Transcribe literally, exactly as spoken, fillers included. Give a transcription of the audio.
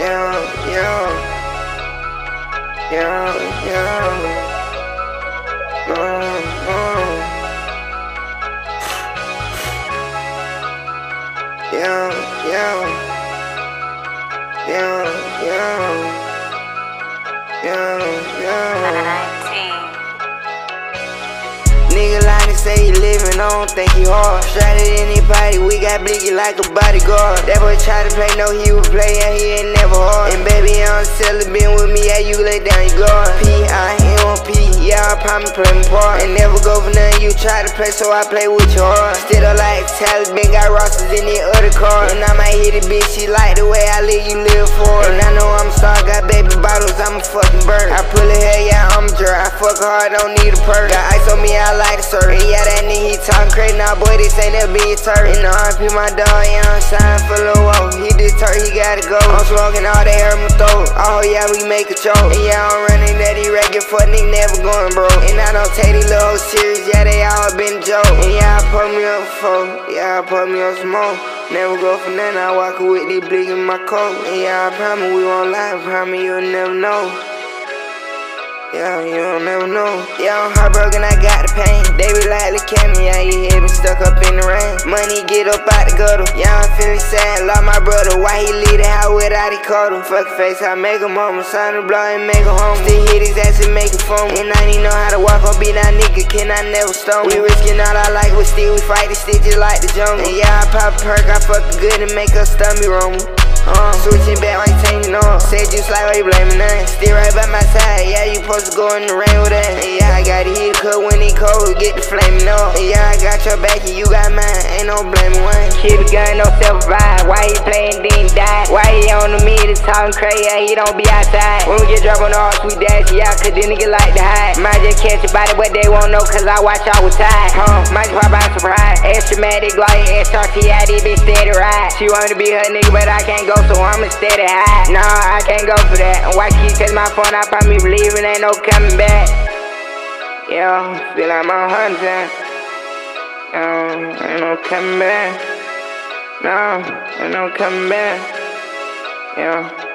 Yeah, yeah, yeah, yeah, uh, uh. Yeah, yeah, yeah, yeah, yeah, yeah. Nigga like to say he living, I don't think he hard. Shot at anybody, we got blicky like a bodyguard. That boy try to play, no he was playing, he ain't never hard. And baby, I'm selling, been with me, yeah, you lay down your guard. P I M P, yeah, I promise play my part. And never go for nothing, you try to play, so I play with your heart. Still don't like Taliban, got rosters in the other car. And I might hit a bitch, she like the way I live, you live for it. And I know I'm a star, got baby bottles, I'm a fucking bird. I pull a hair, yeah, I'm a jerk. I fuck hard, don't need a perk. Got ice on me, I like to serve. And yeah, that nigga, he talking crazy, nah, boy, this ain't never been your turn. In the R P, my dog, yeah, I'm sign for Lil Woe. He deterred, he gotta go. I'm smoking all they heard my throat. Oh, yeah, we make a joke. And yeah, I'm running that he regular, fuck nigga never going broke. And I don't take these little hoes serious, yeah, they all been a joke. And yeah, I put me up for, yeah, I put me on some more. Never go for nothing, I walk with these blick in my coat. And yeah, I promise we won't lie, I promise you'll never know. Yeah, you don't never know. Yeah, I'm heartbroken, I got the pain. They be like, look at me, yeah, your head been stuck up in the rain. Money get up out the gutter. Yeah, I'm feeling sad, lost my brother. Why he leave the house without he caught him? Fuck face, I make a mama, sign the blow and make a home. Still hit his ass and make a phone. And I didn't know how to walk on beat that nigga, can I never stone? We risking all our life, but still we fight the stitches like the jungle. And yeah, I pop a perk, I fuck good and make her stomach roam. Uh, switching back like changing on. Said you slide, why you blaming that? Still right by my side, yeah, you supposed to go in the rain with that. And yeah, I got to hit a cut when it cold, get the flaming up. And yeah, I got your back and you got mine, ain't no blaming one. Keep a gun, no self-revive. Why he playing, then die? Why he on the mid, talking crazy, yeah, he don't be outside. When we get dropped on the arts, we dash, yeah, cause this nigga like to hide. Might just catch a body, but they won't know, cause I watch all with time. Huh, might just pop out surprise. Extramatic, like S R T I, this bitch steady ride. She wanted to be her nigga, but I can't go, so I'ma steady high. Nah, I can't go for that. And why keep texting my phone? I probably believe it ain't no coming back. Yeah, feel like I'm hunting. No, ain't no coming back. No, ain't no coming back. Yeah.